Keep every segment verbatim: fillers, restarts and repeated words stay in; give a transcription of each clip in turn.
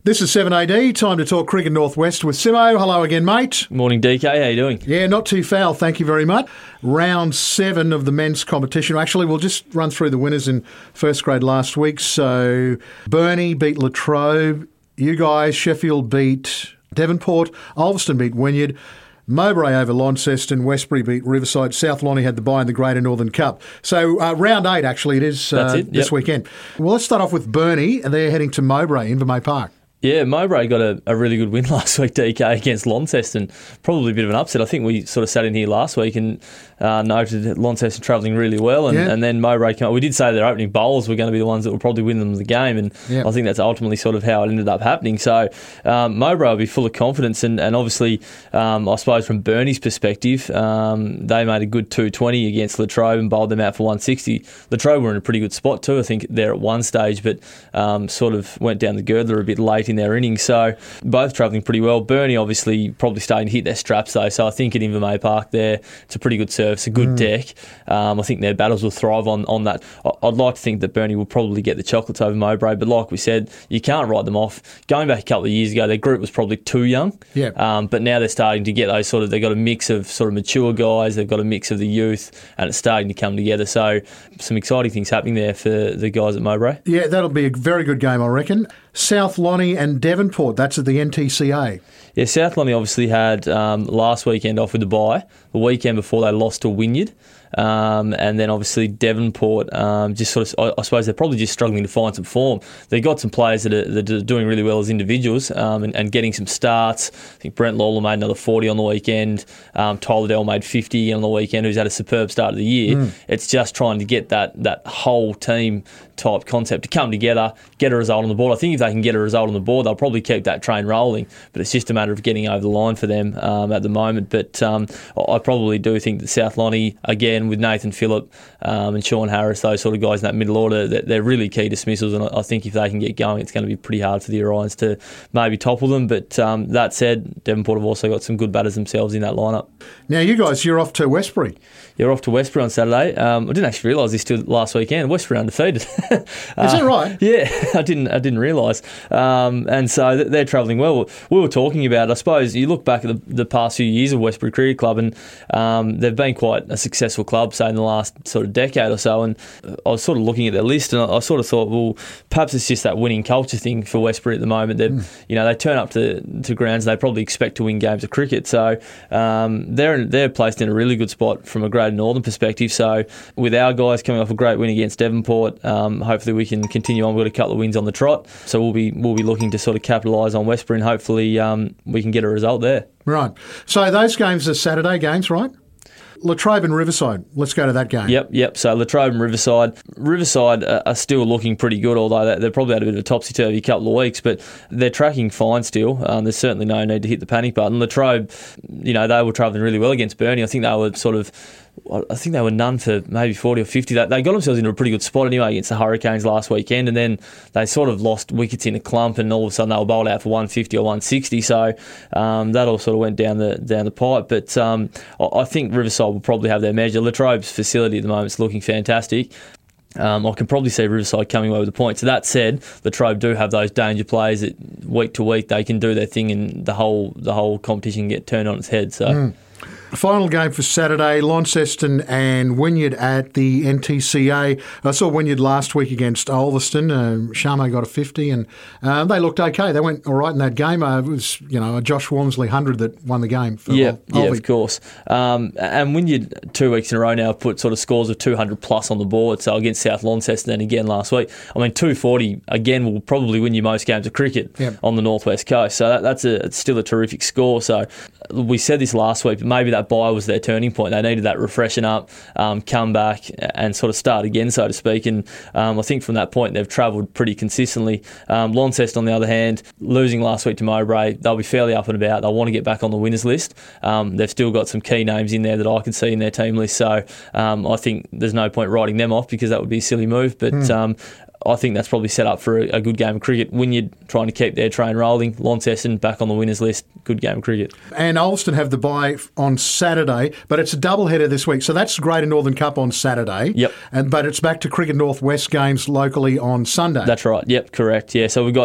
This is seven A D, time to talk cricket Northwest with Simo. Hello again, mate. Morning, D K. How you doing? Yeah, not too foul, thank you very much. Round seven of the men's competition. Actually, we'll just run through the winners in first grade last week. So, Burnie beat Latrobe. You guys, Sheffield beat Devonport. Ulverston beat Wynyard. Mowbray over Launceston, Westbury beat Riverside, South Lonnie had the bye in the Greater Northern Cup. So uh, round eight, actually, it is uh, it, yep. this weekend. Well, let's start off with Burnie, and they're heading to Mowbray, Invermay Park. Yeah, Mowbray got a, a really good win last week, D K, against Launceston. Probably a bit of an upset. I think we sort of sat in here last week and uh, noted that Launceston travelling really well, and, yeah. and then Mowbray came up. We did say their opening bowlers were going to be the ones that would probably win them the game, and yeah. I think that's ultimately sort of how it ended up happening. So um, Mowbray will be full of confidence, and, and obviously, um, I suppose from Burnie's perspective, um, they made a good two twenty against Latrobe and bowled them out for one sixty. Latrobe were in a pretty good spot too, I think, there at one stage, but um, sort of went down the girdler a bit late in their innings. So both travelling pretty well. Burnie obviously probably starting to hit their straps though, so I think at Invermay Park there, it's a pretty good service, a good mm. deck. Um, I think their battles will thrive on, on that. I'd like to think that Burnie will probably get the chocolates over Mowbray, but like we said, you can't write them off. Going back a couple of years ago, their group was probably too young, yeah. um, but now they're starting to get those sort of, they've got a mix of sort of mature guys, they've got a mix of the youth, and it's starting to come together. So some exciting things happening there for the guys at Mowbray. Yeah, that'll be a very good game, I reckon. South Lonnie and Devonport, that's at the N T C A. Yeah, South Lonnie obviously had um, last weekend off with the bye. The weekend before they lost to Wynyard. Um, and then obviously Devonport, um, just sort of, I, I suppose they're probably just struggling to find some form. They've got some players that are, that are doing really well as individuals um, and, and getting some starts. I think Brent Lawler made another forty on the weekend. Um, Tyler Dell made fifty on the weekend, who's had a superb start of the year. Mm. It's just trying to get that that whole team type concept to come together, get a result on the board. I think if they can get a result on the board, they'll probably keep that train rolling. But it's just a matter of getting over the line for them um, at the moment. But um, I probably do think that South Lonnie, again, with Nathan Phillip um, and Sean Harris, those sort of guys in that middle order, they're really key dismissals, and I think if they can get going, it's going to be pretty hard for the Orions to maybe topple them. But um, that said, Devonport have also got some good batters themselves in that lineup. Now, you guys, you're off to Westbury. You're off to Westbury on Saturday. Um, I didn't actually realise this till last weekend. Westbury undefeated. uh, Is that right? Yeah, I didn't. I didn't realise. Um, and so they're travelling well. We were talking about, I suppose, you look back at the, the past few years of Westbury Cricket Club, and um, they've been quite a successful club, say in the last sort of decade or so. And I was sort of looking at their list, and I, I sort of thought, well, perhaps it's just that winning culture thing for Westbury at the moment. They, mm. you know, they turn up to to grounds, and they probably expect to win games of cricket. So um, they're they're placed in a really good spot from a Greater Northern perspective. So with our guys coming off a great win against Devonport, um, hopefully we can continue on. We've got a couple of wins on the trot, so we'll be we'll be looking to sort of capitalise on Westbury, and hopefully um, we can get a result there. Right. So those games are Saturday games, right? Latrobe and Riverside. Let's go to that game. Yep, yep. So Latrobe and Riverside. Riverside are still looking pretty good, although they've probably had a bit of a topsy-turvy couple of weeks, but they're tracking fine still. Um, there's certainly no need to hit the panic button. Latrobe, you know, they were travelling really well against Burnie. I think they were sort of... I think they were none for maybe forty or fifty. They got themselves into a pretty good spot anyway against the Hurricanes last weekend, and then they sort of lost wickets in a clump, and all of a sudden they were bowled out for one fifty or one sixty. So um, that all sort of went down the down the pipe. But um, I think Riverside will probably have their measure. Latrobe's facility at the moment is looking fantastic. Um, I can probably see Riverside coming away with a point. So that said, Latrobe do have those danger players that week to week they can do their thing, and the whole the whole competition can get turned on its head. So. Mm. Final game for Saturday, Launceston and Wynyard at the N T C A. I saw Wynyard last week against Ulverston. Uh, Sharma got a fifty, and uh, they looked okay. They went all right in that game. Uh, it was, you know, a Josh Walmsley one hundred that won the game. For yeah, Ol- yeah, of course. Um, and Wynyard, two weeks in a row now, have put sort of scores of two hundred plus on the board. So against South Launceston and again last week. I mean, two forty, again, will probably win you most games of cricket yep. on the Northwest Coast. So that, that's a, it's still a terrific score. So we said this last week, but maybe that bye was their turning point. They needed that refreshing up, um, come back and sort of start again, so to speak. And um, I think from that point they've travelled pretty consistently. Um, Launceston, on the other hand, losing last week to Mowbray, they'll be fairly up and about. They'll want to get back on the winners list. Um, they've still got some key names in there that I can see in their team list. So um, I think there's no point writing them off, because that would be a silly move. But mm. um, I think that's probably set up for a, a good game of cricket. Wynyard trying to keep their train rolling. Launceston back on the winners list. Good game of cricket. And Ulverston have the bye on Saturday, but it's a doubleheader this week. So that's Greater Northern Cup on Saturday. Yep. And but it's back to Cricket Northwest games locally on Sunday. That's right. Yep, correct. Yeah. So we've got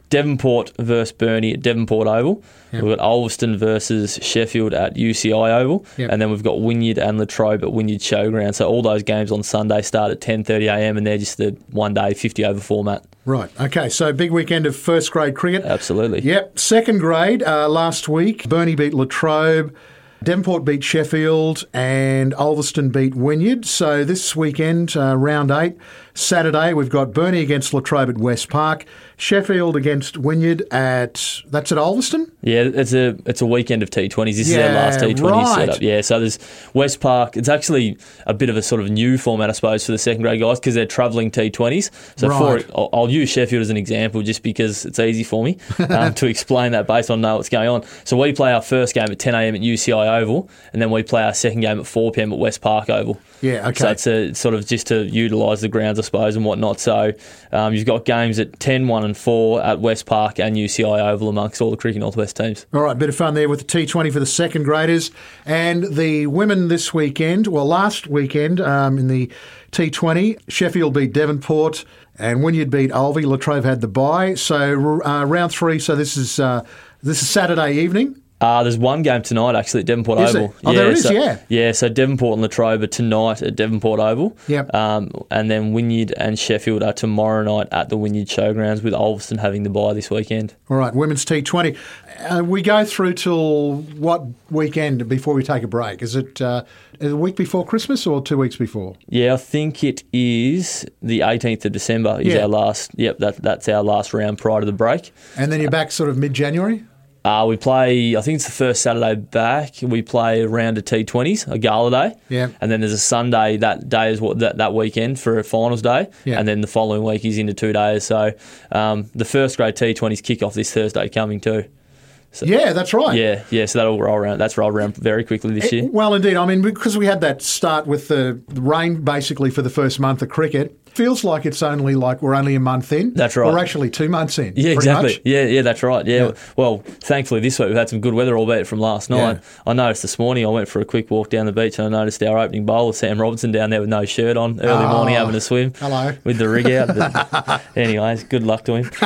Devonport versus Burnie at Devonport Oval. Yep. We've got Ulverston versus Sheffield at U C I Oval. Yep. And then we've got Wynyard and Latrobe at Wynyard Showground. So all those games on Sunday start at ten thirty a m and they're just the one-day fifty over format. Right. Okay. So big weekend of first grade cricket. Absolutely. Yep. Second grade uh, last week, Burnie beat Latrobe. Devonport beat Sheffield and Ulverston beat Wynyard. So this weekend, uh, round eight, Saturday, we've got Burnie against Latrobe at West Park, Sheffield against Wynyard at, that's at Ulverston? Yeah, it's a it's a weekend of T twenties. This Yeah, is our last T twenty right. setup. Yeah, so there's West Park. It's actually a bit of a sort of new format, I suppose, for the second grade guys because they're travelling T twenties. So Right. for I'll, I'll use Sheffield as an example just because it's easy for me um, to explain that based on know what's going on. So we play our first game at ten a m at U C I Oval, and then we play our second game at four p m at West Park Oval. Yeah, okay. So it's a, sort of just to utilise the grounds, I suppose, and whatnot. So um, you've got games at ten, one and four at West Park and U C I Oval amongst all the Cricket Northwest teams. All right, bit of fun there with the T twenty for the second graders. And the women this weekend, well, last weekend um, in the T twenty, Sheffield beat Devonport and Wynyard beat Ulvie. Latrobe had the bye. So uh, round three, so this is uh, this is Saturday evening. Uh, there's one game tonight, actually, at Devonport Is Oval. there? Oh, there is, so, yeah. Yeah, so Devonport and Latrobe are tonight at Devonport Oval. Yep. Um, and then Wynyard and Sheffield are tomorrow night at the Wynyard Showgrounds, with Ulverston having the bye this weekend. All right, women's T twenty. Uh, we go through till what weekend before we take a break? Is it uh, a week before Christmas or two weeks before? Yeah, I think it is the eighteenth of December is Yeah. our last, yep, that, that's our last round prior to the break. And then you're back sort of mid-January? Uh, we play, I think it's the first Saturday back, we play a round of T twenties, a gala day. Yeah. And then there's a Sunday that day is what that, that weekend for a finals day. Yeah. And then the following week is into two days. So um, the first grade T twenties kick off this Thursday coming too. So, Yeah, that's right. yeah, yeah. So that'll roll around. That's rolled around very quickly this year. Well, indeed. I mean, because we had that start with the the rain basically for the first month of cricket, feels like it's only like we're only a month in. That's right. We're actually two months in. Yeah, pretty exactly. much. Yeah, yeah, that's right. Yeah. Yeah. Well, thankfully this week we've had some good weather, albeit from last night. Yeah. I noticed this morning I went for a quick walk down the beach and I noticed our opening bowler, Sam Robertson, down there with no shirt on, early Oh. morning having a swim. Hello. With the rig out. But anyways, good luck to him.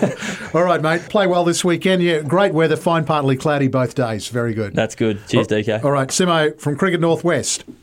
All right, mate. Play well this weekend. Yeah, great weather, fine, partly cloudy both days. Very good. That's good. Cheers, D K. All right, Simo from Cricket Northwest.